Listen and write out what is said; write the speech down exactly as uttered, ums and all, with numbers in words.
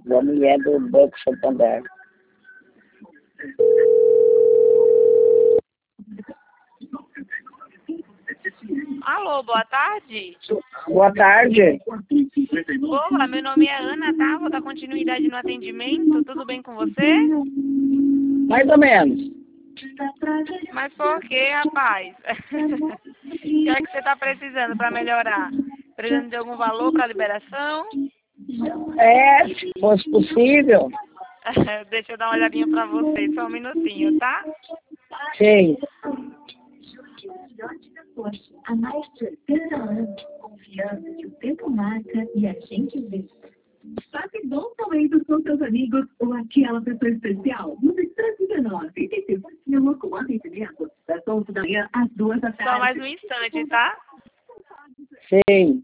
da mulher do Banco Santander. Alô, boa tarde. Boa tarde. Olá, meu nome é Ana, tá? Vou dar continuidade no atendimento. Tudo bem com você? Mais ou menos. Mas por quê, rapaz? O que é que você está precisando para melhorar? Precisando de algum valor para liberação? É, se fosse possível. Deixa eu dar uma olhadinha para você, só um minutinho, tá? Sim. Há mais de oitenta anos, confiando que o tempo marca e a gente vê. Passe bom momento com seus amigos ou aquela pessoa especial. No Restaurante dezenove, tem seu com atendimento das onze da manhã às duas da tarde. Só mais um instante, tá? Sim.